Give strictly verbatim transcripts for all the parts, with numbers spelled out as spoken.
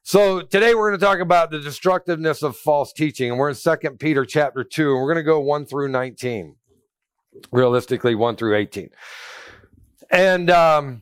So today we're going to talk about the destructiveness of false teaching, and we're in Second Peter chapter two, and we're going to go one through nineteen, realistically one through eighteen. And um,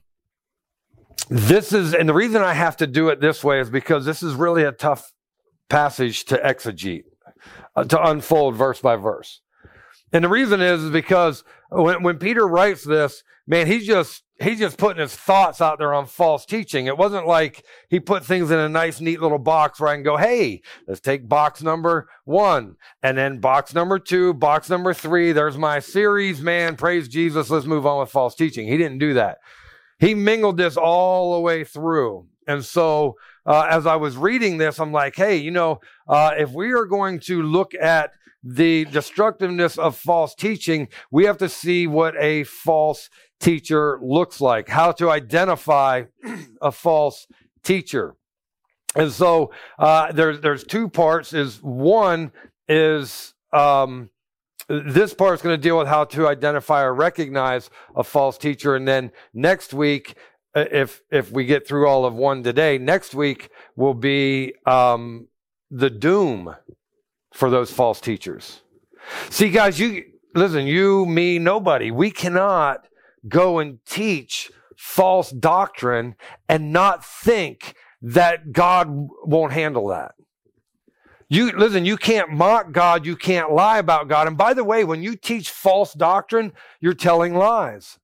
this is, and the reason I have to do it this way is because this is really a tough passage to exegete, uh, to unfold verse by verse. And the reason is, is because when, when Peter writes this, man, he's just he's just putting his thoughts out there on false teaching. It wasn't like he put things in a nice, neat little box where I can go, hey, let's take box number one, and then box number two, box number three. There's my series, man. Praise Jesus. Let's move on with false teaching. He didn't do that. He mingled this all the way through. And so uh, as I was reading this, I'm like, hey, you know, uh, if we are going to look at the destructiveness of false teaching, we have to see what a false teacher looks like, how to identify a false teacher. And so uh, there's there's two parts. Is one is um, this part is going to deal with how to identify or recognize a false teacher, and then next week, if if we get through all of one today, next week will be um, the doom for those false teachers. See, guys, you listen, you, me, nobody, we cannot go and teach false doctrine and not think that God won't handle that. You listen, you can't mock God, you can't lie about God. And by the way, when you teach false doctrine, you're telling lies.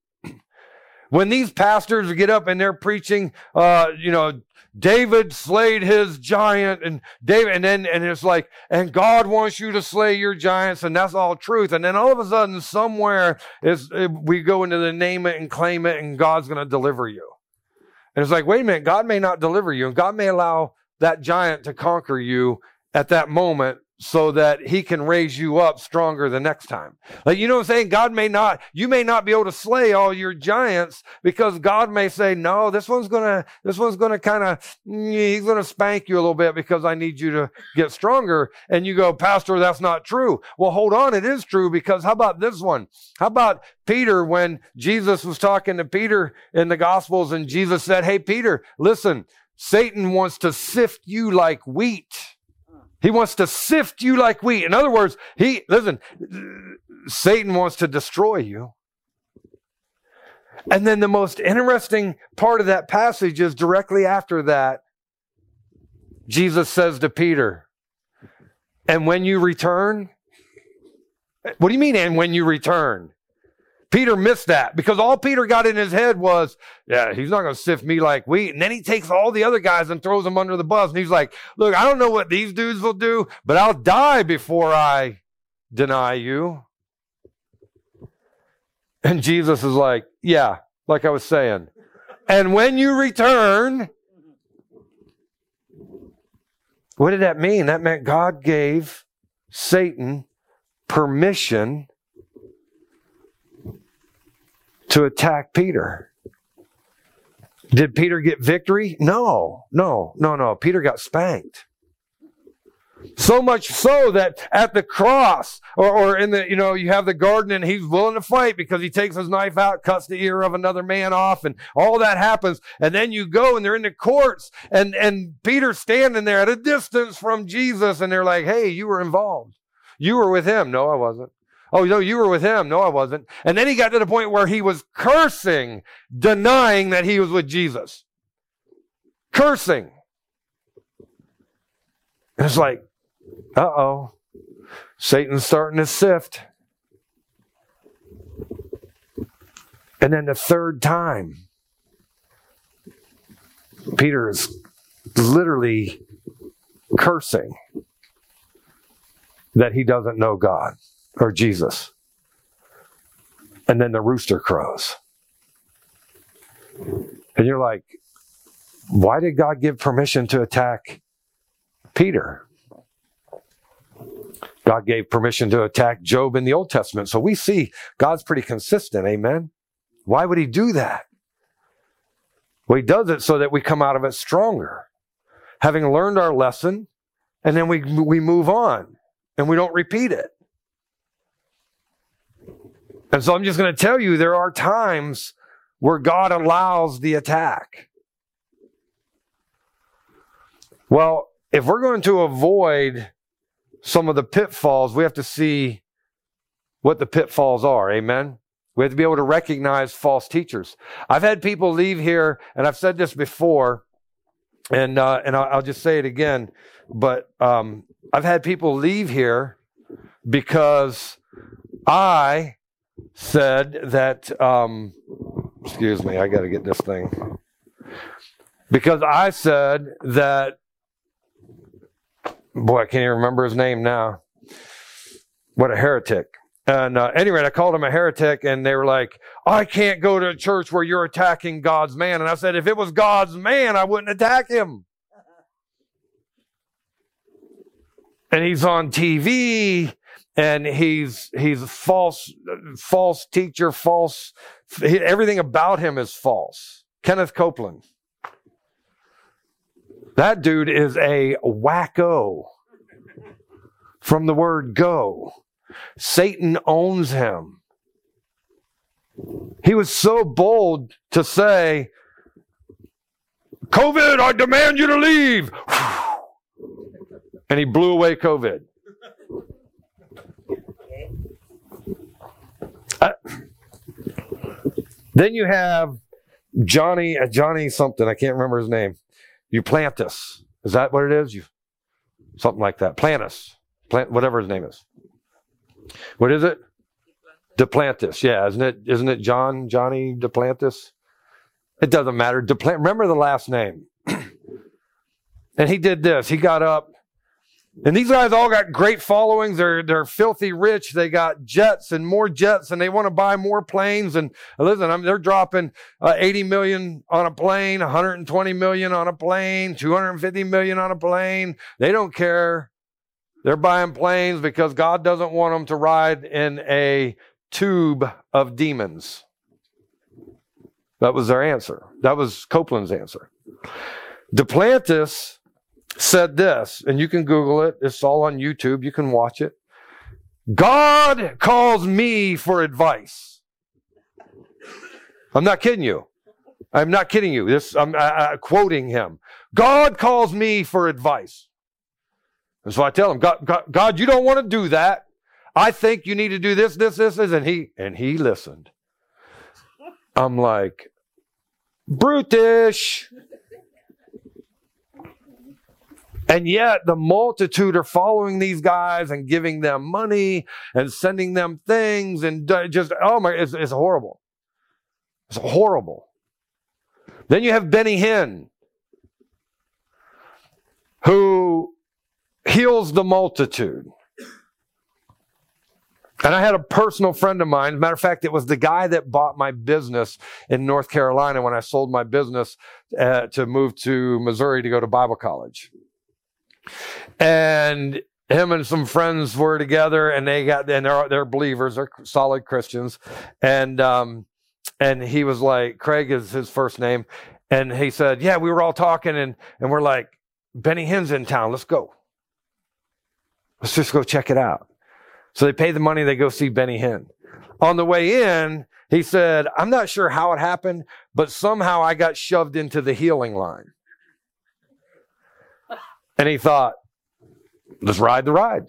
When these pastors get up and they're preaching, uh, you know, David slayed his giant, and David, and then, and it's like, and God wants you to slay your giants, and that's all truth. And then all of a sudden, somewhere is we go into the name it and claim it, and God's going to deliver you. And it's like, wait a minute, God may not deliver you, and God may allow that giant to conquer you at that moment, so that he can raise you up stronger the next time. Like, you know what I'm saying? God may not, you may not be able to slay all your giants, because God may say, no, this one's going to, this one's going to kind of, he's going to spank you a little bit because I need you to get stronger. And you go, Pastor, that's not true. Well, hold on. It is true, because how about this one? How about Peter, when Jesus was talking to Peter in the Gospels, and Jesus said, hey, Peter, listen, Satan wants to sift you like wheat. He wants to sift you like wheat. In other words, he, listen, Satan wants to destroy you. And then the most interesting part of that passage is directly after that, Jesus says to Peter, and when you return, what do you mean, and when you return? Peter missed that, because all Peter got in his head was, yeah, he's not going to sift me like wheat. And then he takes all the other guys and throws them under the bus. And he's like, look, I don't know what these dudes will do, but I'll die before I deny you. And Jesus is like, yeah, like I was saying. And when you return, what did that mean? That meant God gave Satan permission to attack Peter. Did Peter get victory? No, no, no, no. Peter got spanked. So much so that at the cross, or, or in the, you know, you have the garden, and he's willing to fight because he takes his knife out, cuts the ear of another man off, and all that happens. And then you go and they're in the courts, and, and Peter's standing there at a distance from Jesus, and they're like, hey, you were involved. You were with him. No, I wasn't. Oh, no, you were with him. No, I wasn't. And then he got to the point where he was cursing, denying that he was with Jesus. Cursing. And it's like, uh-oh, Satan's starting to sift. And then the third time, Peter is literally cursing that he doesn't know God or Jesus. And then the rooster crows. And you're like, why did God give permission to attack Peter? God gave permission to attack Job in the Old Testament. So we see God's pretty consistent, amen? Why would he do that? Well, he does it so that we come out of it stronger, having learned our lesson, and then we, we move on, and we don't repeat it. And so I'm just going to tell you, there are times where God allows the attack. Well, if we're going to avoid some of the pitfalls, we have to see what the pitfalls are. Amen. We have to be able to recognize false teachers. I've had people leave here, and I've said this before, and uh, and I'll, I'll just say it again, but um, I've had people leave here because I said that, um, excuse me, I got to get this thing. Because I said that, boy, I can't even remember his name now. What a heretic. And uh, anyway, I called him a heretic, and they were like, I can't go to a church where you're attacking God's man. And I said, if it was God's man, I wouldn't attack him. And he's on T V, and he's he's a false, false teacher, false, everything about him is false. Kenneth Copeland. That dude is a wacko from the word go. Satan owns him. He was so bold to say, COVID, I demand you to leave. And he blew away COVID. Uh, then you have Johnny, uh, Johnny something, I can't remember his name. Duplantis. Is that what it is? You, something like that. Plantis. Plant, whatever his name is. What is it? Duplantis. Yeah, isn't it? Isn't it John? Johnny Duplantis? It doesn't matter. Duplant, remember the last name. And he did this. He got up. And these guys all got great followings. They're they're filthy rich. They got jets and more jets, and they want to buy more planes. And listen, I mean, they're dropping uh, eighty million on a plane, one hundred twenty million on a plane, two hundred fifty million on a plane. They don't care. They're buying planes because God doesn't want them to ride in a tube of demons. That was their answer. That was Copeland's answer. Duplantis said this, and you can Google it. It's all on YouTube. You can watch it. God calls me for advice. I'm not kidding you. I'm not kidding you. This, I'm I, I, quoting him. God calls me for advice. And so I tell him, God, God, God, you don't want to do that. I think you need to do this, this, this, this. And he, and he listened. I'm like, brutish. And yet the multitude are following these guys and giving them money and sending them things and just, oh my, it's, it's horrible. It's horrible. Then you have Benny Hinn, who heals the multitude. And I had a personal friend of mine. As a matter of fact, it was the guy that bought my business in North Carolina when I sold my business uh, to move to Missouri to go to Bible college. And him and some friends were together, and they got, and they're, they're believers, they're solid Christians. And, um, and he was like, Craig is his first name. And he said, yeah, we were all talking, and, and we're like, Benny Hinn's in town. Let's go. Let's just go check it out. So they pay the money. They go see Benny Hinn. On the way in, he said, I'm not sure how it happened, but somehow I got shoved into the healing line. And he thought, let's ride the ride.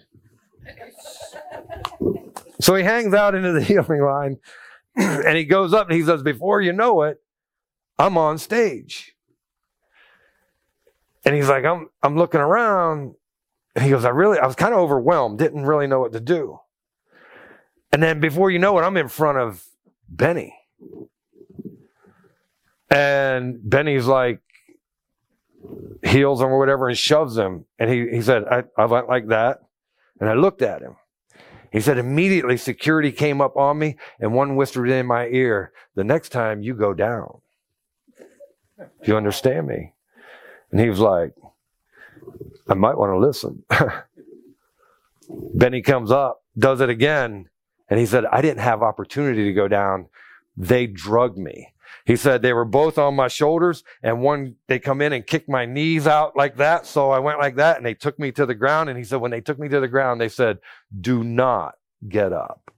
So he hangs out into the healing line, and he goes up and he says, before you know it, I'm on stage. And he's like, I'm, I'm looking around. And he goes, I really, I was kind of overwhelmed, didn't really know what to do. And then before you know it, I'm in front of Benny. And Benny's like, heals him or whatever and shoves him. And he, he said, I, I went like that. And I looked at him. He said, immediately security came up on me and one whispered in my ear, the next time you go down. Do you understand me? And he was like, I might want to listen. Benny comes up, does it again. And he said, I didn't have opportunity to go down. They drugged me. He said they were both on my shoulders, and one, they come in and kick my knees out like that. So I went like that, and they took me to the ground. And he said, when they took me to the ground, they said, do not get up.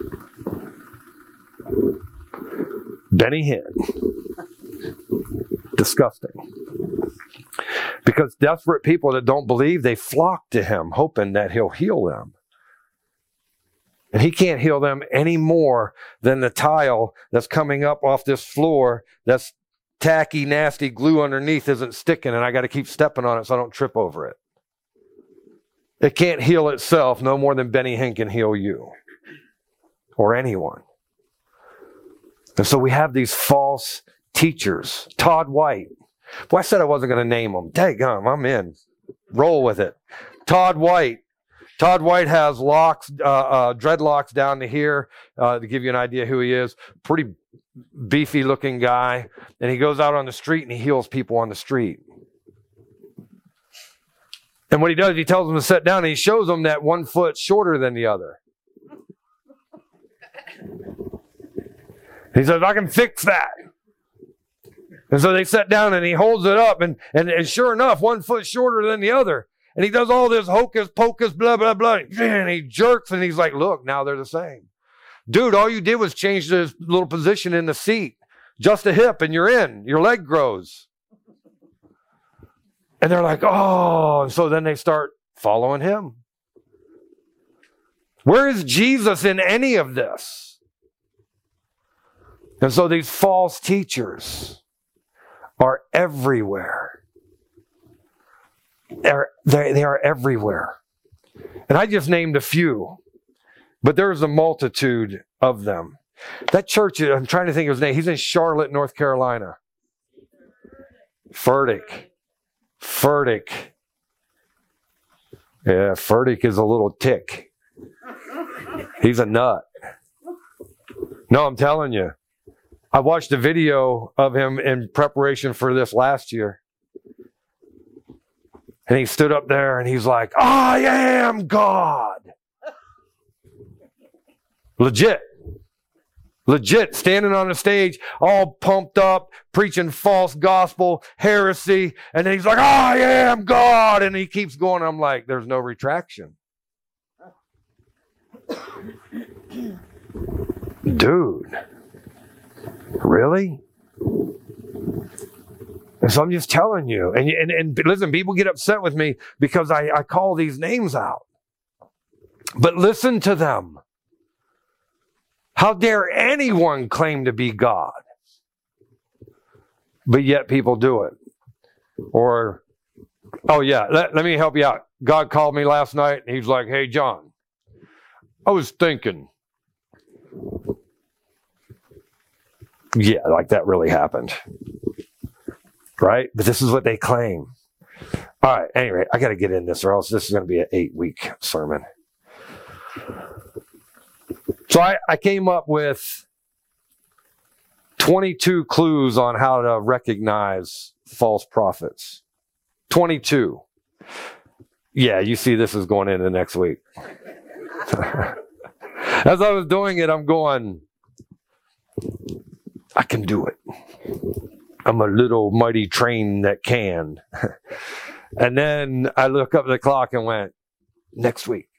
Benny Hinn. Disgusting. Because desperate people that don't believe, they flock to him, hoping that he'll heal them. And he can't heal them any more than the tile that's coming up off this floor that's tacky, nasty glue underneath isn't sticking, and I got to keep stepping on it so I don't trip over it. It can't heal itself no more than Benny Hinn can heal you or anyone. And so we have these false teachers. Todd White. Well, I said I wasn't going to name them. Daggum, I'm in. Roll with it. Todd White. Todd White has locks, uh, uh, dreadlocks down to here, uh, to give you an idea who he is. Pretty beefy looking guy. And he goes out on the street and he heals people on the street. And what he does, he tells them to sit down and he shows them that one foot shorter than the other. He says, I can fix that. And so they sit down and he holds it up and, and, and sure enough, one foot shorter than the other. And he does all this hocus pocus, blah, blah, blah. And he jerks and he's like, look, now they're the same. Dude, all you did was change this little position in the seat. Just a hip and you're in. Your leg grows. And they're like, oh. And so then they start following him. Where is Jesus in any of this? And so these false teachers are everywhere. They're, they, they are everywhere. And I just named a few, but there's a multitude of them. That church, I'm trying to think of his name. He's in Charlotte, North Carolina. Furtick. Furtick. Yeah, Furtick is a little tick. He's a nut. No, I'm telling you. I watched a video of him in preparation for this last year. And he stood up there and he's like, I am God. Legit. Legit, standing on the stage, all pumped up, preaching false gospel, heresy. And then he's like, I am God. And he keeps going. I'm like, there's no retraction. Dude. Really? And so I'm just telling you. And, and, and listen, people get upset with me because I, I call these names out. But listen to them. How dare anyone claim to be God? But yet people do it. Or, oh yeah, let, let me help you out. God called me last night and he's like, hey, John, I was thinking. Yeah, like that really happened. Right? But this is what they claim. All right, anyway, I got to get in this or else this is going to be an eight-week sermon. So I, I came up with twenty-two clues on how to recognize false prophets. twenty-two. Yeah, you see this is going into next week. As I was doing it, I'm going, I can do it. I'm a little mighty train that can. And then I look up at the clock and went, next week.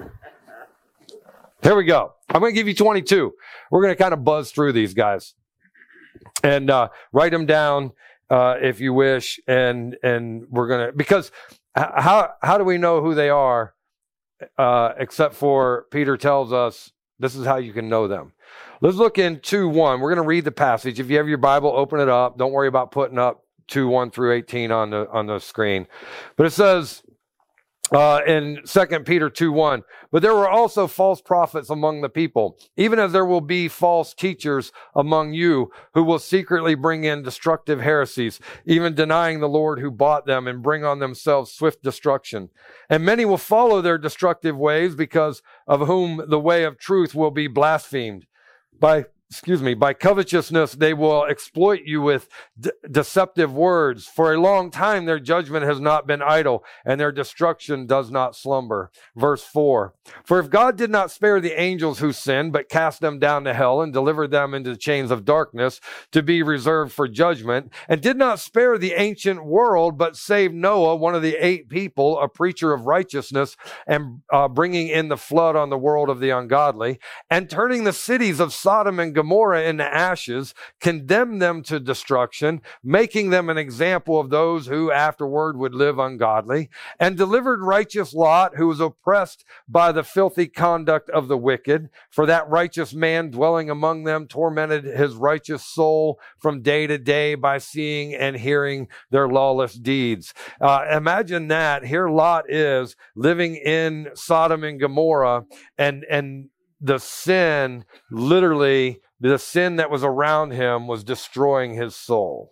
Here we go. I'm going to give you twenty-two. We're going to kind of buzz through these guys. And uh, write them down uh, if you wish. And and we're going to, because how how do we know who they are uh, except for Peter tells us this is how you can know them. Let's look in two one. We're going to read the passage. If you have your Bible, open it up. Don't worry about putting up two one through eighteen on the on the screen. But it says uh, in Second Peter two one, but there were also false prophets among the people, even as there will be false teachers among you who will secretly bring in destructive heresies, even denying the Lord who bought them and bring on themselves swift destruction. And many will follow their destructive ways, because of whom the way of truth will be blasphemed. By, excuse me, by covetousness, they will exploit you with de- deceptive words. For a long time, their judgment has not been idle, and their destruction does not slumber. Verse four, for if God did not spare the angels who sinned, but cast them down to hell and delivered them into the chains of darkness to be reserved for judgment, and did not spare the ancient world, but saved Noah, one of the eight people, a preacher of righteousness, and uh, bringing in the flood on the world of the ungodly, and turning the cities of Sodom and Gomorrah into ashes, condemned them to destruction, making them an example of those who afterward would live ungodly, and delivered righteous Lot, who was oppressed by the filthy conduct of the wicked. For that righteous man dwelling among them tormented his righteous soul from day to day by seeing and hearing their lawless deeds. Uh, imagine that. Here Lot is living in Sodom and Gomorrah, and, and the sin, literally, the sin that was around him was destroying his soul.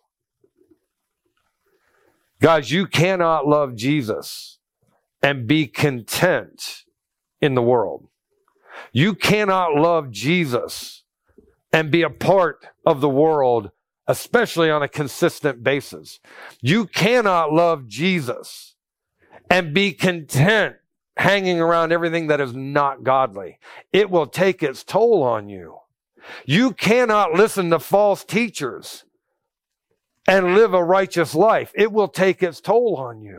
Guys, you cannot love Jesus and be content in the world. You cannot love Jesus and be a part of the world, especially on a consistent basis. You cannot love Jesus and be content hanging around everything that is not godly. It will take its toll on you. You cannot listen to false teachers and live a righteous life. It will take its toll on you.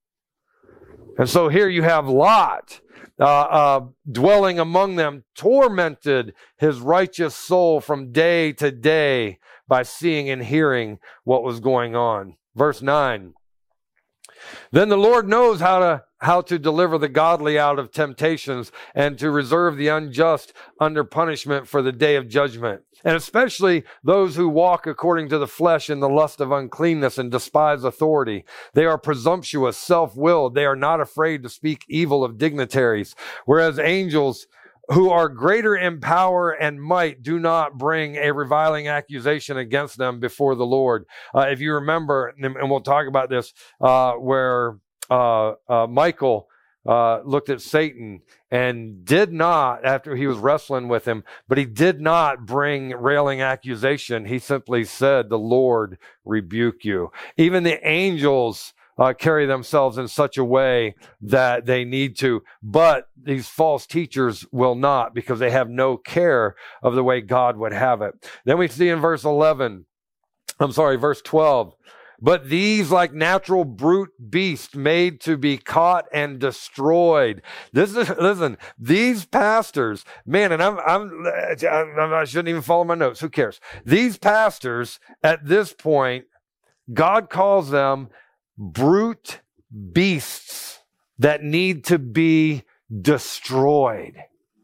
And so here you have Lot, uh, uh, dwelling among them, tormented his righteous soul from day to day by seeing and hearing what was going on. Verse nine. Then the Lord knows how to how to deliver the godly out of temptations and to reserve the unjust under punishment for the day of judgment. And especially those who walk according to the flesh in the lust of uncleanness and despise authority. They are presumptuous, self-willed. They are not afraid to speak evil of dignitaries, whereas angels who are greater in power and might do not bring a reviling accusation against them before the Lord. Uh, if you remember, and we'll talk about this, uh, where uh, uh, Michael uh, looked at Satan and did not, after he was wrestling with him, but he did not bring railing accusation. He simply said, "The Lord rebuke you." Even the angels Uh, carry themselves in such a way that they need to. But these false teachers will not, because they have no care of the way God would have it. Then we see in verse eleven, I'm sorry, verse twelve, but these like natural brute beasts made to be caught and destroyed. This is, listen, these pastors, man, and I'm, I'm, I'm, I shouldn't even follow my notes. Who cares? These pastors at this point, God calls them brute beasts that need to be destroyed.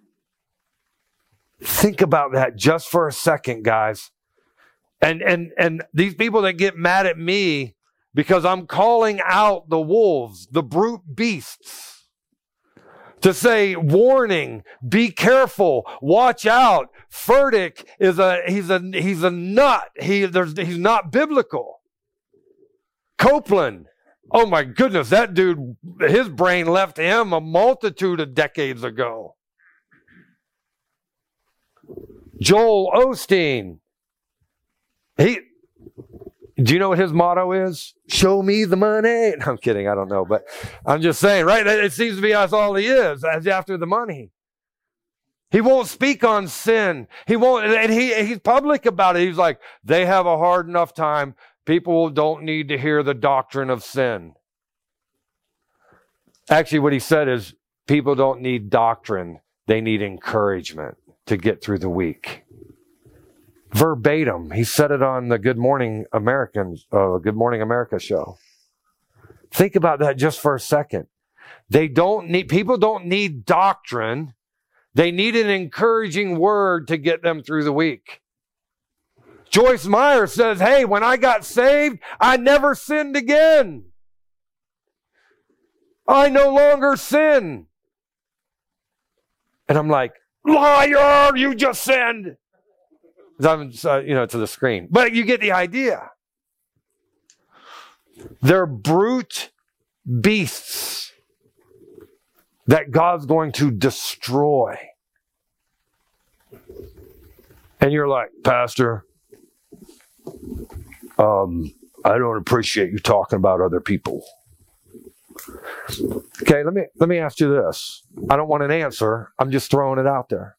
Think about that just for a second, guys. And and and these people that get mad at me because I'm calling out the wolves, the brute beasts, to say, warning, be careful, watch out. Furtick is a he's a he's a nut. He there's he's not biblical. Copeland, oh my goodness, that dude, his brain left him a multitude of decades ago. Joel Osteen, he, do you know what his motto is? Show me the money. No, I'm kidding, I don't know, but I'm just saying, right? It seems to be that's all he is, as after the money. He won't speak on sin. He won't, and he, he's public about it. He's like, they have a hard enough time. People don't need to hear the doctrine of sin. Actually, what he said is, people don't need doctrine. They need encouragement to get through the week. Verbatim. He said it on the Good Morning American, uh, Good Morning America show. Think about that just for a second. They don't need, people don't need doctrine. They need an encouraging word to get them through the week. Joyce Meyer says, hey, when I got saved, I never sinned again. I no longer sin. And I'm like, liar, you just sinned. I'm, uh, you know, to the screen. But you get the idea. They're brute beasts that God's going to destroy. And you're like, Pastor, Um, I don't appreciate you talking about other people. Okay, let me let me ask you this. I don't want an answer. I'm just throwing it out there.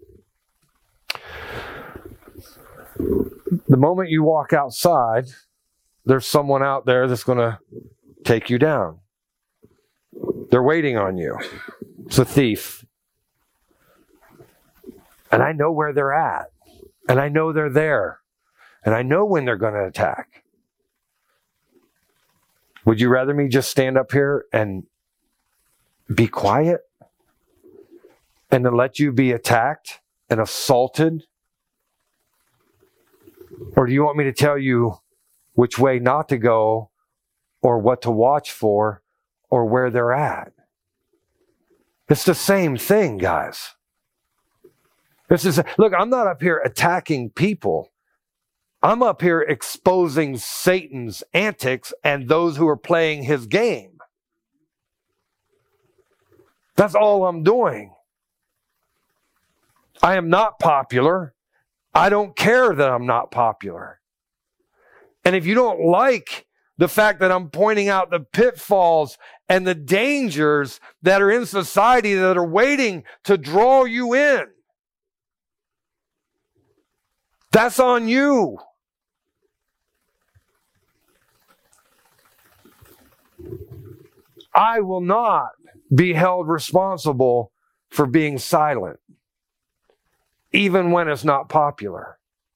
The moment you walk outside, there's someone out there that's going to take you down. They're waiting on you. It's a thief. And I know where they're at. And I know they're there. And I know when they're going to attack. Would you rather me just stand up here and be quiet? And then let you be attacked and assaulted? Or do you want me to tell you which way not to go, or what to watch for, or where they're at? It's the same thing, guys. This is, look, I'm not up here attacking people. I'm up here exposing Satan's antics and those who are playing his game. That's all I'm doing. I am not popular. I don't care that I'm not popular. And if you don't like the fact that I'm pointing out the pitfalls and the dangers that are in society that are waiting to draw you in, that's on you. I will not be held responsible for being silent, even when it's not popular.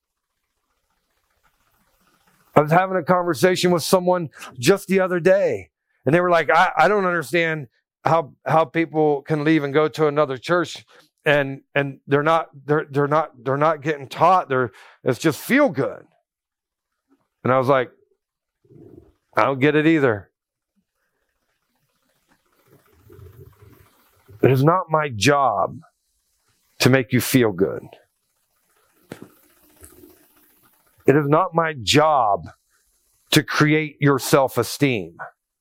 I was having a conversation with someone just the other day, and they were like, I, I don't understand how how people can leave and go to another church and and they're not they're they're not they're not getting taught. They're it's just feel good. And I was like, I don't get it either. It is not my job to make you feel good. It is not my job to create your self-esteem.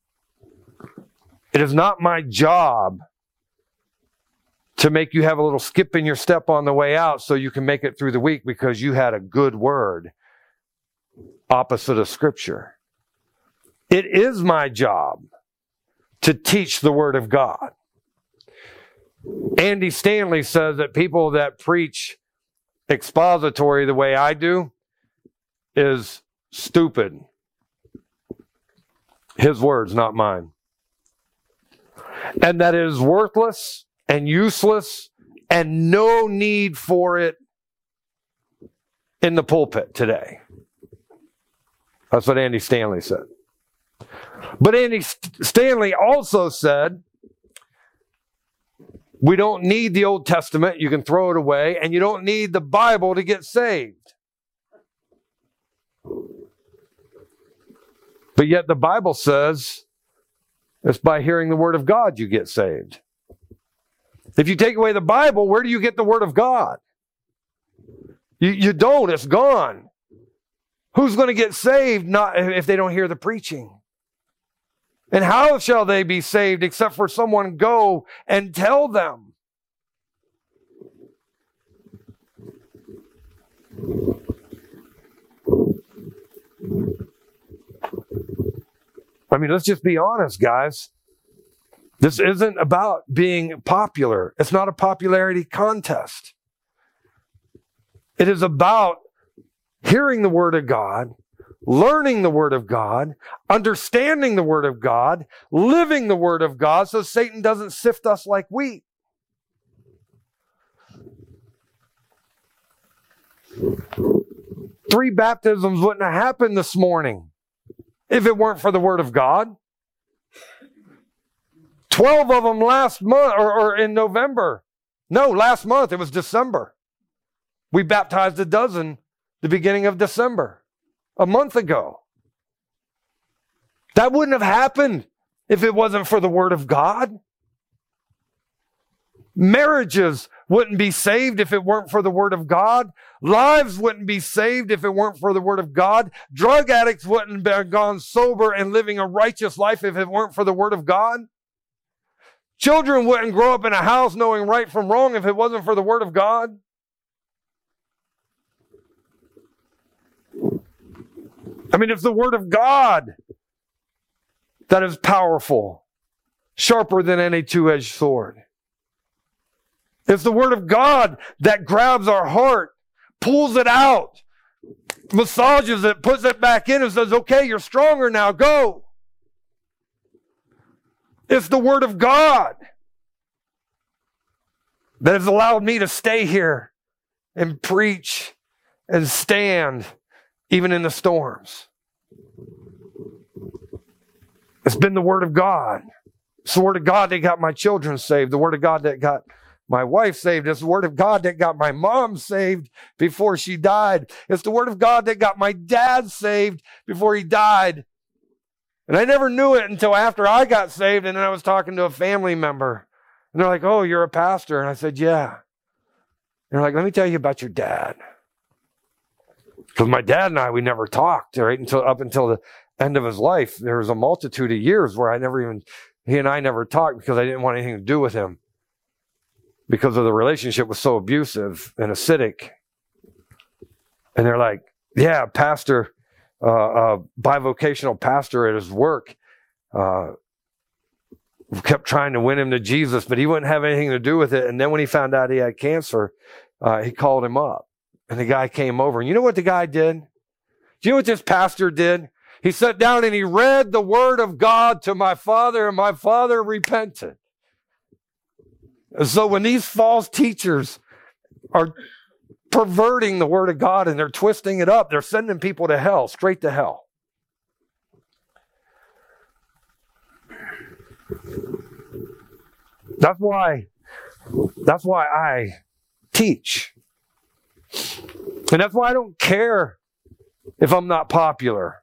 It is not my job to make you have a little skip in your step on the way out so you can make it through the week because you had a good word opposite of Scripture. It is my job to teach the Word of God. Andy Stanley says that people that preach expository the way I do is stupid. His words, not mine. And that is worthless and useless and no need for it in the pulpit today. That's what Andy Stanley said. But Andy Stanley also said, we don't need the Old Testament. You can throw it away. And you don't need the Bible to get saved. But yet the Bible says it's by hearing the Word of God you get saved. If you take away the Bible, where do you get the Word of God? You, you don't. It's gone. Who's going to get saved not if they don't hear the preaching? And how shall they be saved except for someone go and tell them? I mean, let's just be honest, guys. This isn't about being popular. It's not a popularity contest. It is about hearing the Word of God, learning the Word of God, understanding the Word of God, living the Word of God so Satan doesn't sift us like wheat. Three baptisms wouldn't have happened this morning if it weren't for the Word of God. Twelve of them last month, or, or in November. No, last month, it was December. We baptized a dozen the beginning of December, a month ago. That wouldn't have happened if it wasn't for the Word of God. Marriages wouldn't be saved if it weren't for the Word of God. Lives wouldn't be saved if it weren't for the Word of God. Drug addicts wouldn't have gone sober and living a righteous life if it weren't for the Word of God. Children wouldn't grow up in a house knowing right from wrong if it wasn't for the Word of God. I mean, it's the Word of God that is powerful, sharper than any two-edged sword. It's the Word of God that grabs our heart, pulls it out, massages it, puts it back in and says, okay, you're stronger now, go. It's the Word of God that has allowed me to stay here and preach and stand even in the storms. It's been the Word of God. It's the Word of God that got my children saved. The Word of God that got my wife saved. It's the Word of God that got my mom saved before she died. It's the Word of God that got my dad saved before he died. And I never knew it until after I got saved, and then I was talking to a family member. And they're like, oh, you're a pastor. And I said, yeah. And they're like, let me tell you about your dad. Because my dad and I, we never talked, right? Until up until the end of his life. There was a multitude of years where I never even, he and I never talked because I didn't want anything to do with him. Because of the relationship was so abusive and acidic. And they're like, yeah, pastor, uh, uh, bivocational pastor at his work, uh, kept trying to win him to Jesus, but he wouldn't have anything to do with it. And then when he found out he had cancer, uh, he called him up. And the guy came over. And you know what the guy did? Do you know what this pastor did? He sat down and he read the Word of God to my father, and my father repented. And so when these false teachers are perverting the Word of God and they're twisting it up, they're sending people to hell, straight to hell. That's why, that's why I teach. And that's why I don't care if I'm not popular.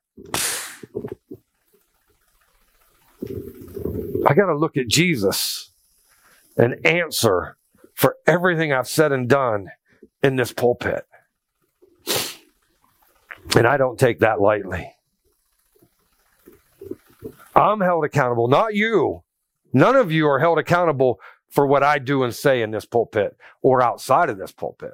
I got to look at Jesus and answer for everything I've said and done in this pulpit. And I don't take that lightly. I'm held accountable, not you. None of you are held accountable for what I do and say in this pulpit or outside of this pulpit.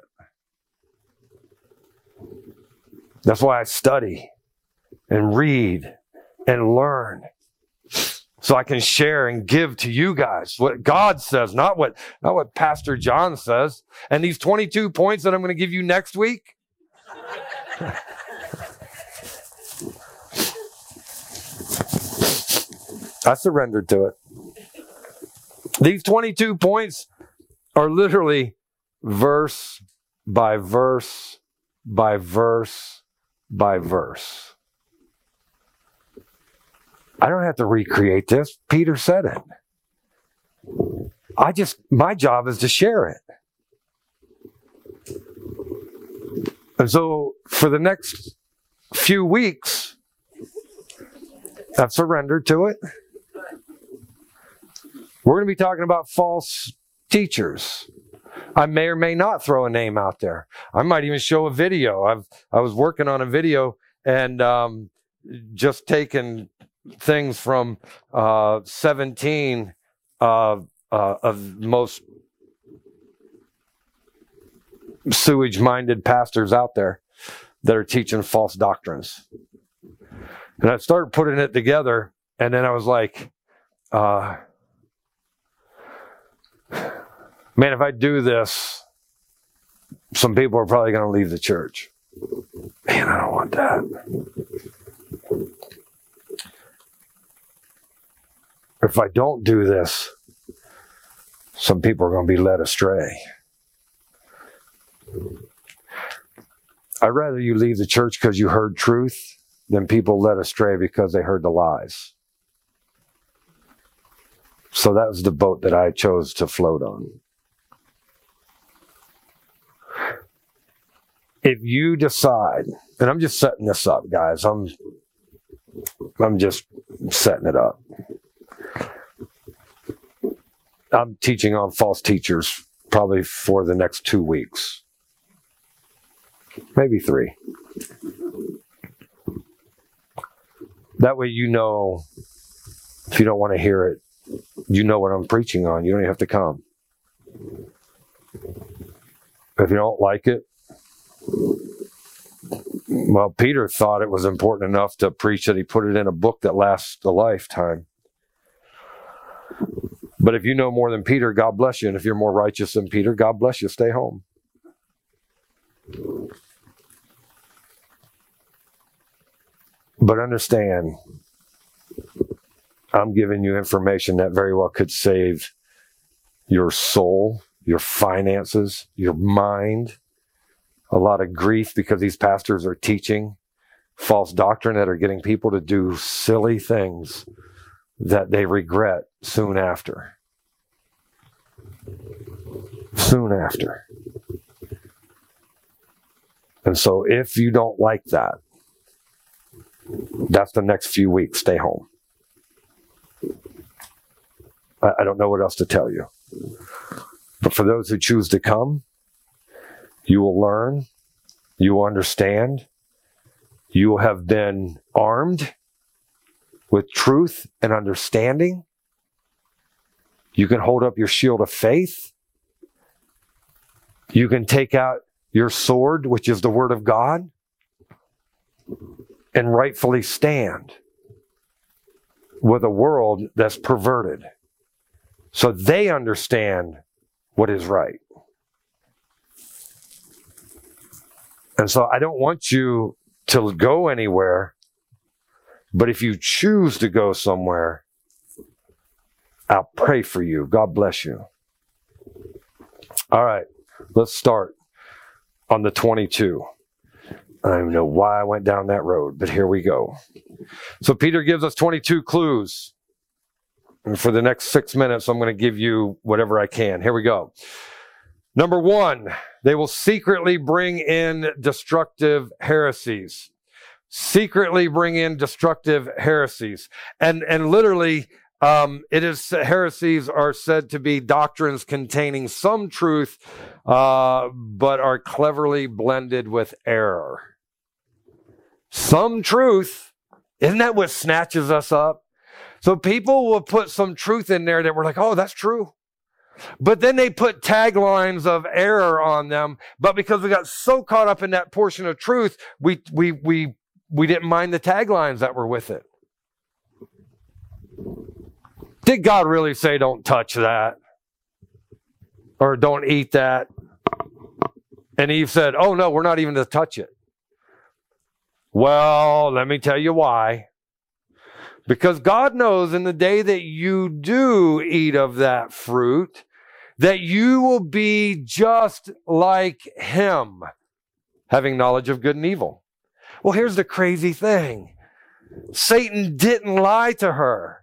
That's why I study and read and learn so I can share and give to you guys what God says, not what, not what Pastor John says. And these twenty-two points that I'm going to give you next week, I surrendered to it. These twenty-two points are literally verse by verse by verse by verse. I don't have to recreate this. Peter said it. I just, my job is to share it. And so for the next few weeks, I've surrendered to it. We're going to be talking about false teachers. I may or may not throw a name out there. I might even show a video. I've I was working on a video and um, just taking things from uh, seventeen uh, uh, of most sewage-minded pastors out there that are teaching false doctrines. And I started putting it together, and then I was like, uh, man, if I do this, some people are probably going to leave the church. Man, I don't want that. If I don't do this, some people are going to be led astray. I'd rather you leave the church because you heard truth than people led astray because they heard the lies. So that was the boat that I chose to float on. If you decide, and I'm just setting this up, guys, I'm I'm just setting it up. I'm teaching on false teachers probably for the next two weeks. Maybe three. That way you know, if you don't want to hear it, you know what I'm preaching on. You don't even have to come. If you don't like it, well, Peter thought it was important enough to preach that he put it in a book that lasts a lifetime. But if you know more than Peter, God bless you. And if you're more righteous than Peter, God bless you. Stay home. But understand, I'm giving you information that very well could save your soul, your finances, your mind, a lot of grief because these pastors are teaching false doctrine that are getting people to do silly things that they regret soon after. Soon after. And so if you don't like that, that's the next few weeks. Stay home. I, I don't know what else to tell you. But for those who choose to come, you will learn, you will understand, you will have been armed with truth and understanding. You can hold up your shield of faith. You can take out your sword, which is the word of God, and rightfully stand with a world that's perverted, so they understand what is right. And so I don't want you to go anywhere, but if you choose to go somewhere, I'll pray for you. God bless you. All right, let's start on the twenty-two. I don't even know why I went down that road, but here we go. So Peter gives us twenty-two clues. And for the next six minutes, I'm going to give you whatever I can. Here we go. Number one, they will secretly bring in destructive heresies. Secretly bring in destructive heresies. And, and literally, um, it is heresies are said to be doctrines containing some truth, uh, but are cleverly blended with error. Some truth. Isn't that what snatches us up? So people will put some truth in there that we're like, oh, that's true. But then they put taglines of error on them. But because we got so caught up in that portion of truth, we we we we didn't mind the taglines that were with it. Did God really say don't touch that? Or don't eat that? And Eve said, oh no, we're not even to touch it. Well, let me tell you why. Because God knows in the day that you do eat of that fruit, that you will be just like him, having knowledge of good and evil. Well, here's the crazy thing. Satan didn't lie to her.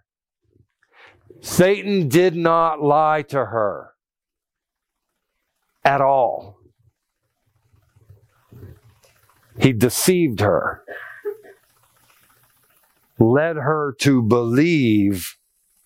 Satan did not lie to her at all. He deceived her, led her to believe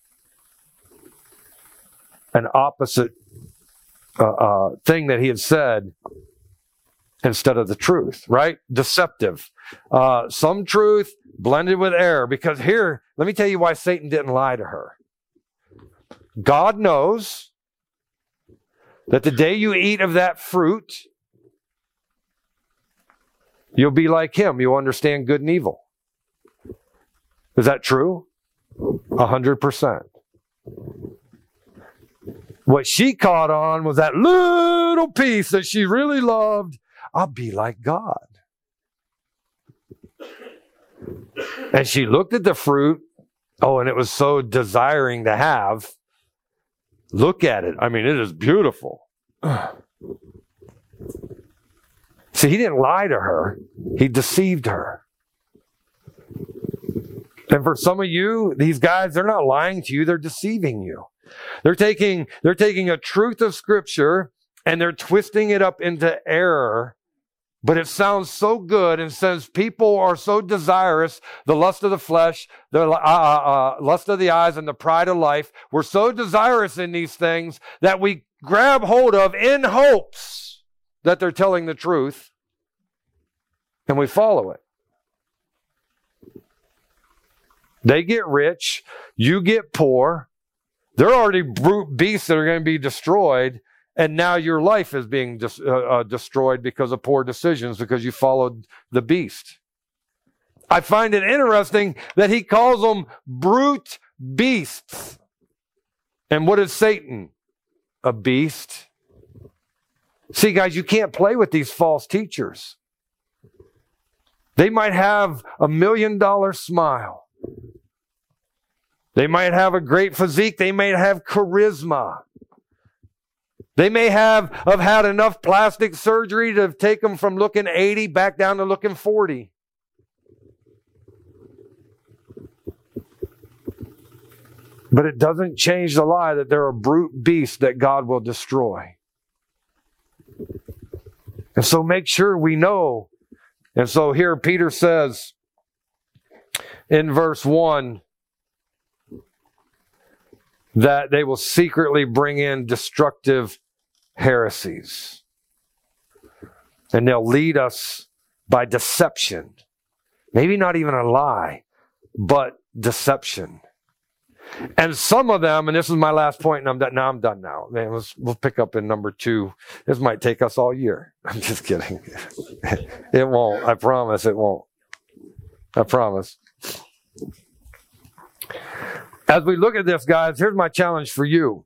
an opposite uh, uh, thing that he had said instead of the truth, right? Deceptive. Uh, some truth blended with error. Because here, let me tell you why Satan didn't lie to her. God knows that the day you eat of that fruit, you'll be like him. You'll understand good and evil. Is that true? A hundred percent. What she caught on was that little piece that she really loved. I'll be like God. And she looked at the fruit. Oh, and it was so desiring to have. Look at it. I mean, it is beautiful. See, he didn't lie to her. He deceived her. And for some of you, these guys, they're not lying to you. They're deceiving you. They're taking, they're taking a truth of Scripture and they're twisting it up into error. But it sounds so good, and since people are so desirous, the lust of the flesh, the uh, uh, lust of the eyes, and the pride of life, we're so desirous in these things that we grab hold of in hopes that they're telling the truth, and we follow it. They get rich, you get poor. They're already brute beasts that are going to be destroyed. And now your life is being dis- uh, uh, destroyed because of poor decisions, because you followed the beast. I find it interesting that he calls them brute beasts. And what is Satan? A beast. See, guys, you can't play with these false teachers. They might have a million dollar smile. They might have a great physique. They might have charisma. They may have, have had enough plastic surgery to take them from looking eighty back down to looking forty. But it doesn't change the lie that they're a brute beast that God will destroy. And so make sure we know. And so here Peter says in verse one that they will secretly bring in destructive heresies. And they'll lead us by deception. Maybe not even a lie, but deception. And some of them, and this is my last point, and I'm done. Now I'm done now. Man, let's, we'll pick up in number two. This might take us all year. I'm just kidding. It won't. I promise it won't. I promise. As we look at this, guys, here's my challenge for you.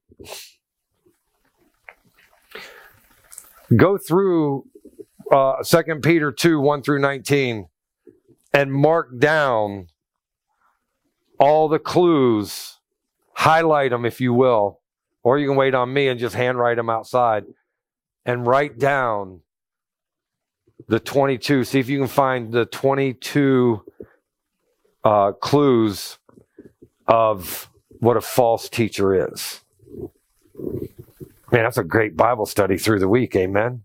Go through uh, Second Peter two, one through nineteen, and mark down all the clues. Highlight them, if you will, or you can wait on me and just handwrite them outside and write down the twenty-two. See if you can find the twenty-two uh, clues of what a false teacher is. Man, that's a great Bible study through the week. Amen.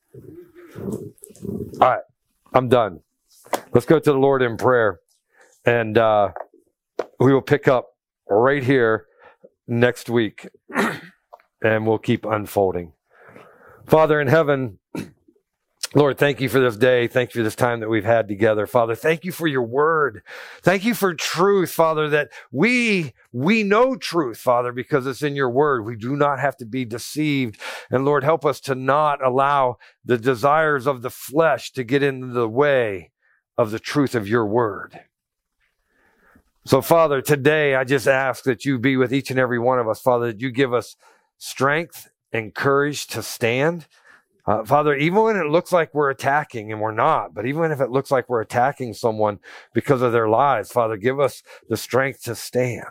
All right, I'm done. Let's go to the Lord in prayer, and uh, we will pick up right here next week, and we'll keep unfolding. Father in heaven, Lord, thank you for this day. Thank you for this time that we've had together. Father, thank you for your word. Thank you for truth, Father, that we, we know truth, Father, because it's in your word. We do not have to be deceived. And Lord, help us to not allow the desires of the flesh to get in the way of the truth of your word. So, Father, today I just ask that you be with each and every one of us, Father, that you give us strength and courage to stand. Uh, Father, even when it looks like we're attacking, and we're not, but even if it looks like we're attacking someone because of their lies, Father, give us the strength to stand.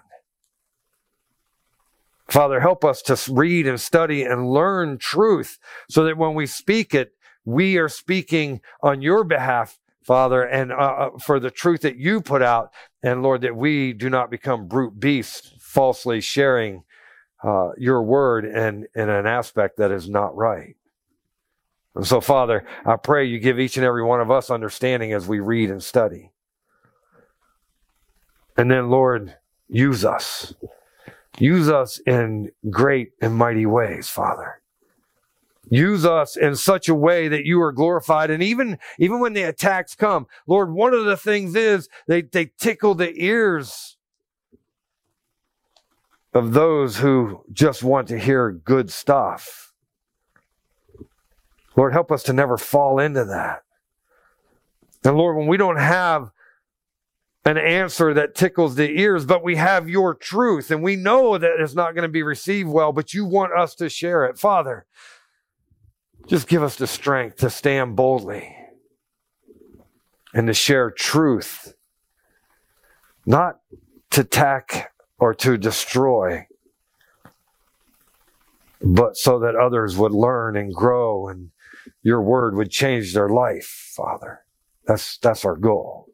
Father, help us to read and study and learn truth so that when we speak it, we are speaking on your behalf, Father, and uh, for the truth that you put out. And Lord, that we do not become brute beasts, falsely sharing uh, your word in, in an aspect that is not right. And so, Father, I pray you give each and every one of us understanding as we read and study. And then, Lord, use us. Use us in great and mighty ways, Father. Use us in such a way that you are glorified. And even, even when the attacks come, Lord, one of the things is they, they tickle the ears of those who just want to hear good stuff. Lord, help us to never fall into that. And Lord, when we don't have an answer that tickles the ears, but we have your truth, and we know that it's not going to be received well, but you want us to share it, Father, just give us the strength to stand boldly and to share truth, not to attack or to destroy, but so that others would learn and grow and your word would change their life, Father. That's, that's our goal.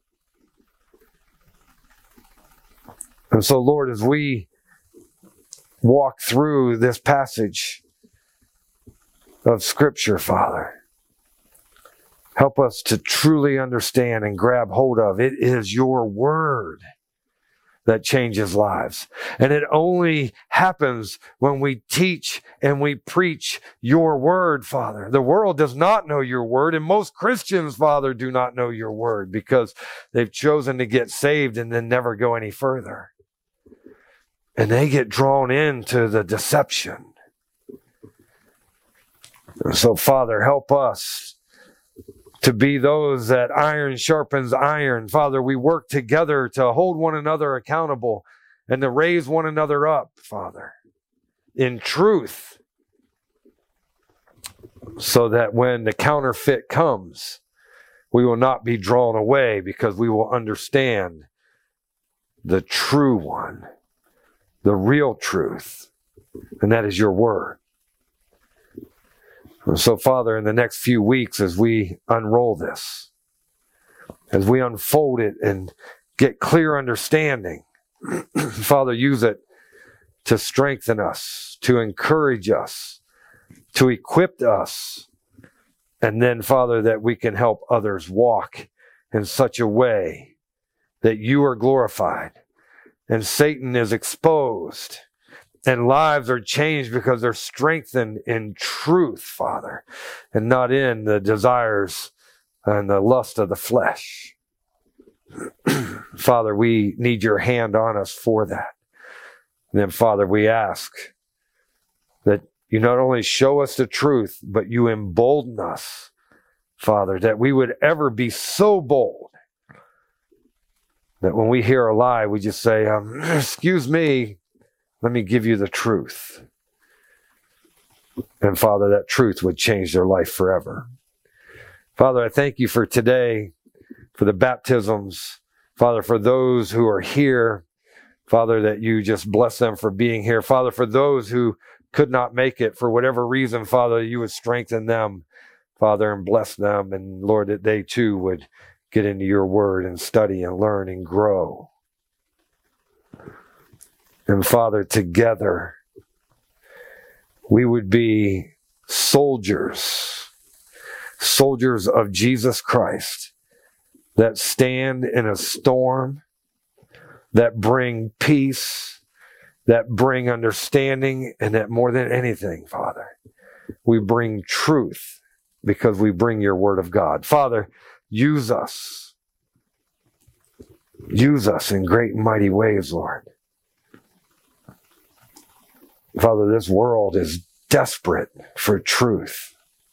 And so, Lord, as we walk through this passage of Scripture, Father, help us to truly understand and grab hold of. It is your word that changes lives. And it only happens when we teach and we preach your word, Father. The world does not know your word, and most Christians, Father, do not know your word because they've chosen to get saved and then never go any further. And they get drawn into the deception. So, Father, help us to be those that iron sharpens iron. Father, we work together to hold one another accountable and to raise one another up, Father, in truth, so that when the counterfeit comes, we will not be drawn away because we will understand the true one, the real truth, and that is your word. So, Father, in the next few weeks, as we unroll this, as we unfold it and get clear understanding, Father, use it to strengthen us, to encourage us, to equip us, and then, Father, that we can help others walk in such a way that you are glorified and Satan is exposed and lives are changed because they're strengthened in truth, Father, and not in the desires and the lust of the flesh. Father, we need your hand on us for that. And then, Father, we ask that you not only show us the truth, but you embolden us, Father, that we would ever be so bold that when we hear a lie, we just say, um, excuse me, let me give you the truth. And Father, that truth would change their life forever. Father, I thank you for today, for the baptisms. Father, for those who are here, Father, that you just bless them for being here. Father, for those who could not make it for whatever reason, Father, you would strengthen them, Father, and bless them. And Lord, that they too would get into your word and study and learn and grow. And Father, together, we would be soldiers, soldiers of Jesus Christ that stand in a storm, that bring peace, that bring understanding, and that more than anything, Father, we bring truth because we bring your word of God. Father, use us. Use us in great and mighty ways, Lord. Father, this world is desperate for truth.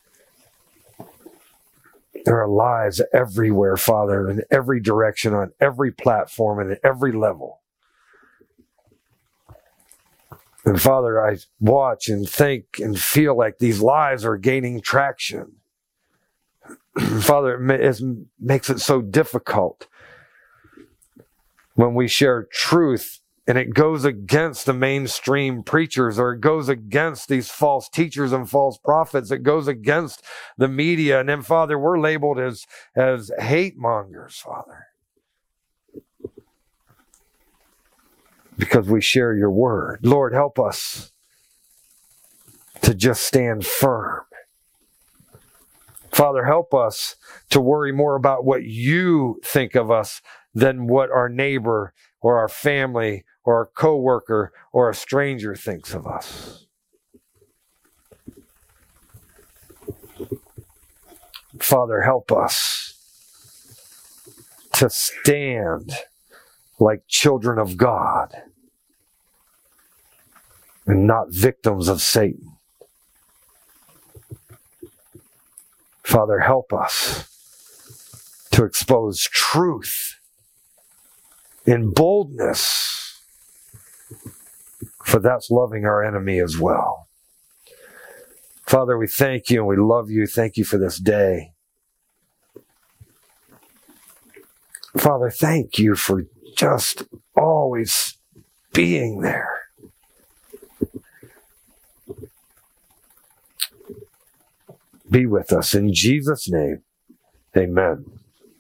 There are lies everywhere, Father, in every direction, on every platform, and at every level. And Father, I watch and think and feel like these lies are gaining traction. Father, it makes it so difficult when we share truth and it goes against the mainstream preachers, or it goes against these false teachers and false prophets. It goes against the media. And then, Father, we're labeled as, as hate mongers, Father, because we share your word. Lord, help us to just stand firm. Father, help us to worry more about what you think of us than what our neighbor or our family or our coworker or a stranger thinks of us. Father, help us to stand like children of God and not victims of Satan. Father, help us to expose truth in boldness, for that's loving our enemy as well. Father, we thank you and we love you. Thank you for this day. Father, thank you for just always being there. Be with us in Jesus' name. Amen.